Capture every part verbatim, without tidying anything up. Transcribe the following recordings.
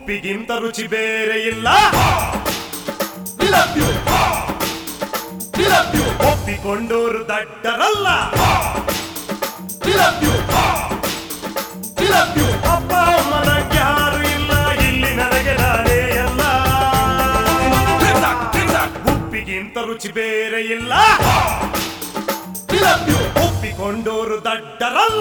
ಉಪ್ಪಿಗಿಂತ ರುಚಿ ಬೇರೆ ಇಲ್ಲ. ಒಪ್ಪಿಕೊಂಡೋರು ದಡ್ಡರಲ್ಲ. ಅಪ್ಪ ಅಮ್ಮನ ಯಾರು ಇಲ್ಲ, ಇಲ್ಲಿ ನನಗೆ ನಾನೇ ಎಲ್ಲ. ಉಪ್ಪಿಗಿಂತ ರುಚಿ ಬೇರೆ ಇಲ್ಲ. ಒಪ್ಪಿಕೊಂಡೋರು ದಡ್ಡರಲ್ಲ.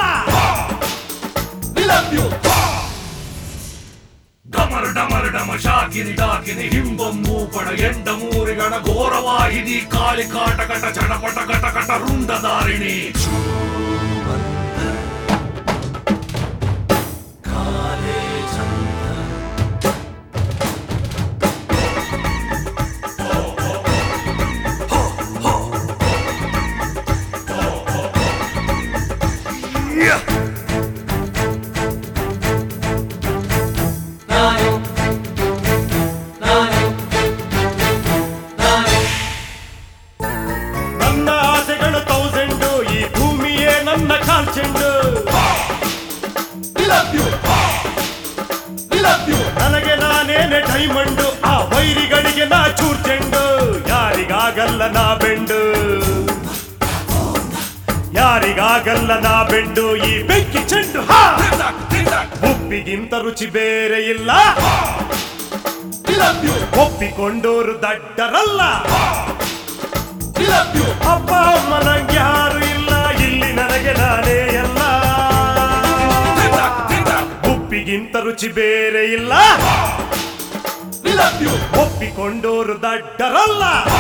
ಡಮರು ಡಮರು ಡಮ ಶಾಕಿನಿ ಡಾಕಿನಿ ಹಿಂಬಮ್ಮು ಪಡ ಎಂಡ ಮೂರಿಗಣ ಘೋರವಾಹಿನಿ ಕಾಳಿ ಕಾಟ ಕಟ ಚಟಪಟ ಕಟ ಕಟ ರುಂಡದಾರಿಣಿ ನನಗೆ ನಾನೇನೆ ಡೈಮಂಡು, ಆ ವೈರಿಗಳಿಗೆ ನಾ ಚೂರ್ ಚೆಂಡು. ಯಾರಿಗಾಗಲ್ಲ ನಾ ಬೆಂಡು, ಯಾರಿಗಾಗಲ್ಲ ನಾ ಬೆಂಡು. ಈ ಬೆಂಕಿ ಚೆಂಡು ಉಪ್ಪಿಗಿಂತ ರುಚಿ ಬೇರೆ ಇಲ್ಲ. ಒಪ್ಪಿಕೊಂಡೋರು ದಡ್ಡರಲ್ಲ. ಅಪ್ಪ ಅಮ್ಮನ ಯಾರು ಇಲ್ಲ, ಇಲ್ಲಿ ನನಗೆ ನಾನೇ ಎಲ್ಲ. ಉಪ್ಪಿಗಿಂತ ರುಚಿ ಬೇರೆ ಇಲ್ಲ. ಒಪ್ಪಿಕೊಂಡೋರು ದಡ್ಡರಲ್ಲ.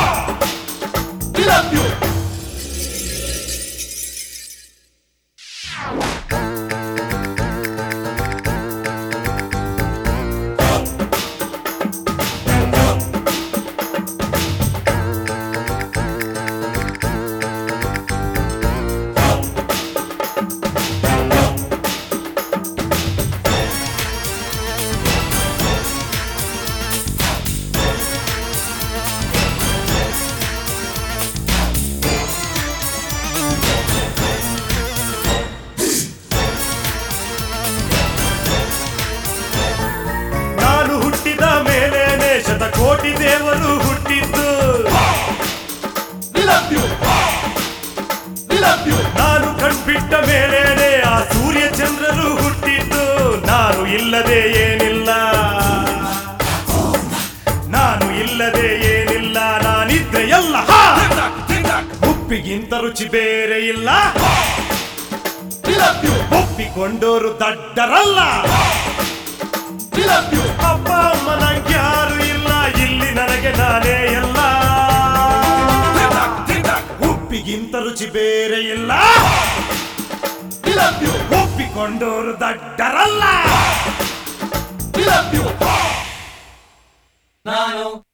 ಕೋಟಿ ದೇವರು ಹುಟ್ಟಿದ್ದು, ನಾನು ಕಣ್ಬಿಟ್ಟ ಮೇಲೇನೆ ಆ ಸೂರ್ಯ ಚಂದ್ರರು ಹುಟ್ಟಿದ್ದು. ನಾನು ಇಲ್ಲದೆ ಏನಿಲ್ಲ, ನಾನು ಇಲ್ಲದೆ ಏನಿಲ್ಲ, ನಾನಿದ್ರೆ ಎಲ್ಲ. ಉಪ್ಪಿಗಿಂತ ರುಚಿ ಬೇರೆ ಇಲ್ಲ. ಒಪ್ಪಿಕೊಂಡೋರು ದಡ್ಡರಲ್ಲ. ಅಪ್ಪ ಅಮ್ಮನ ಯಾರು ಇಲ್ಲ, ಇಲ್ಲಿ ನನಗೆ ನಾನೇ ಎಲ್ಲ. ಉಪ್ಪಿಗಿಂತ ರುಚಿ ಬೇರೆ ಇಲ್ಲ. ಒಪ್ಪಿಕೊಂಡೋರು ದಡ್ಡರಲ್ಲ. ನಾನು